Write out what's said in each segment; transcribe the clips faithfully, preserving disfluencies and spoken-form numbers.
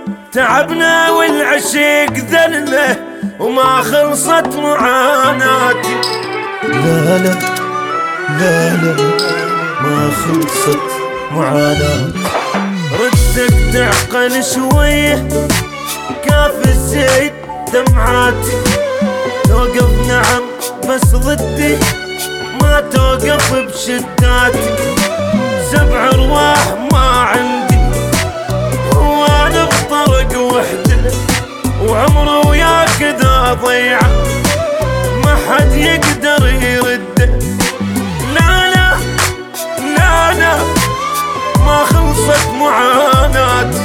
تعبنا والعشق ذلنا وما خلصت معاناتي. لا لا لا لا ما خلصت معاناتي. ردك تعقل شويه كاف الزيت دمعاتي. توقف نعم بس ضدي ما توقف بشداتي. سبع ارواح ما عندي وانا بطرق وحده وعمره وياك ذا ضيعه ما حد يقدر يرده. لا لا لا لا ما خلصت معاناتي.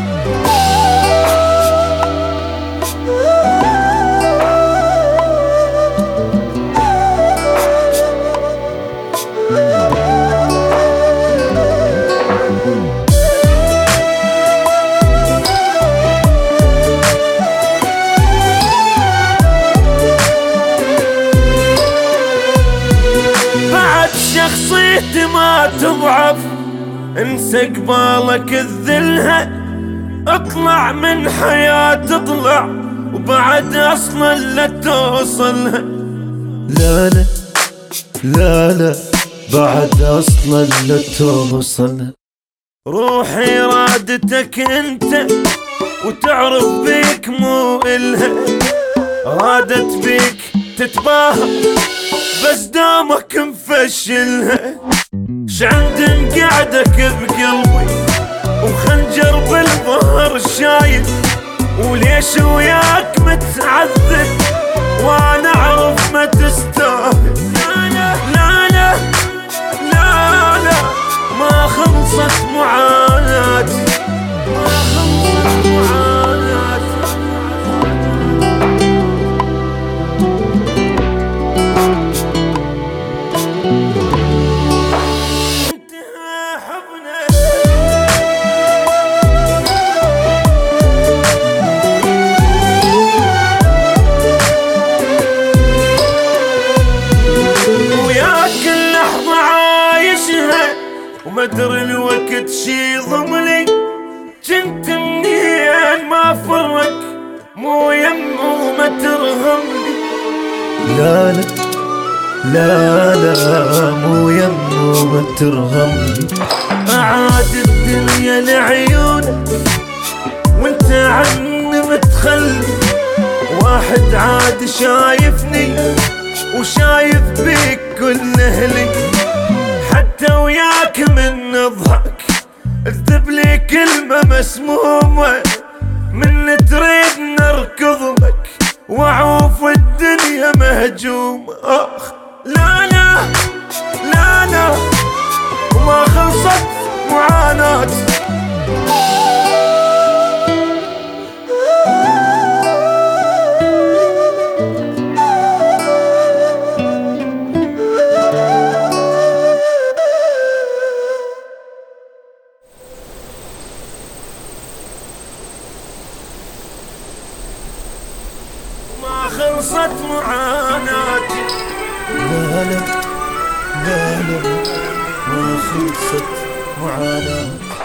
شخصيتي ما تضعف انسى قبالك الذلها. اطلع من حياة تطلع وبعد اصلا لا توصلها. لا لا لا لا بعد اصلا لا توصلها. روحي رادتك انت وتعرف بيك مو الها. رادت بيك تتباهى بس دامك مفشلها. شعند قعدك بقلبي وخنجر بالظهر شايل. وليش وياك متعذب وانا اعرف ما تستاهل. لا لا لا لا لا ما خلصت معاناتي. ما خلصت معاناتي. ومدري الوقت شي ضملي جنت منين ما فرق مو يم وما ترهمني. لا لا لا لا مو يم وما ترهمني. أعاد الدنيا لعيونك وانت عني متخلي. واحد عاد شايفني وشايف بيك كل اهلي. حتى وياك من نضحك اكتب لي كلمة مسمومة من تريد نركض لك واعوف الدنيا مهجومة. اخ لا لا لا لا وما خلصت معاناتي. ما خلصت معاناتي. لا لا لا لا ما خلصت معاناتي.